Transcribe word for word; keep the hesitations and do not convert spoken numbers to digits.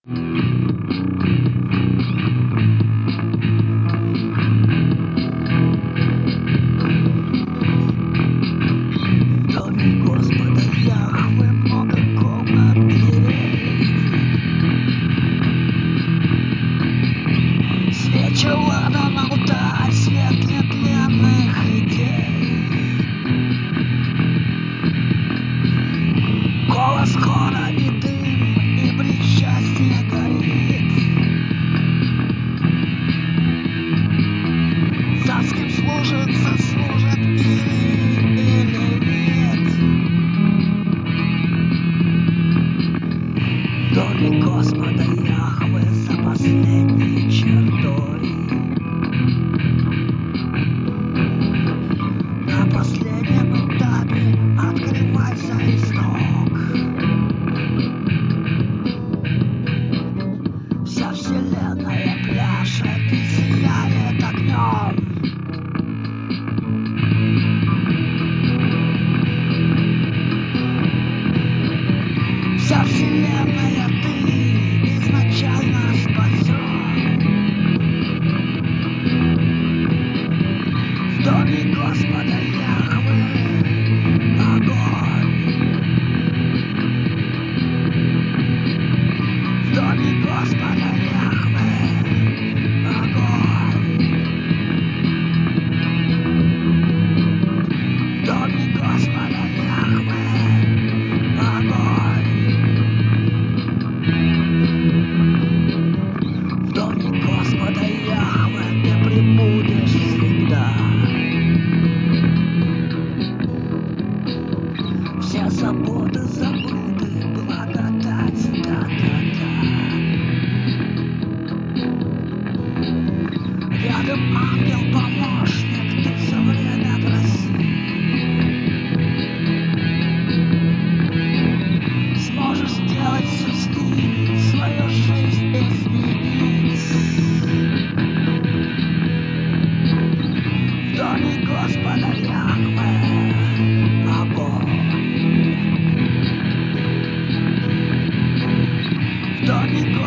доме Господа Яхве много комнат дверей. Свечи ладан, алтарь, свет нетленных идей. Голос хора и дым, и причастие горит. За с кем служит, заслужит или, или нет. В доме Господа Яхве за последней чертой. На последнем этапе открывается исток. Вся вселенная пляшет и сияет огнем. Вся вселенная ты изначально спасен. В доме Господа Яхве огонь. В доме Господа Яхве огонь. В доме Господа Яхве огонь. В доме Господа Яхве ты пребудешь всегда. Все заботы забыты, благодать, да-да-да. Рядом ангел-помощник, ты все время проси. Сможешь сделать все с ним, свою жизнь изменить. В доме Господа Яхве огонь. В доме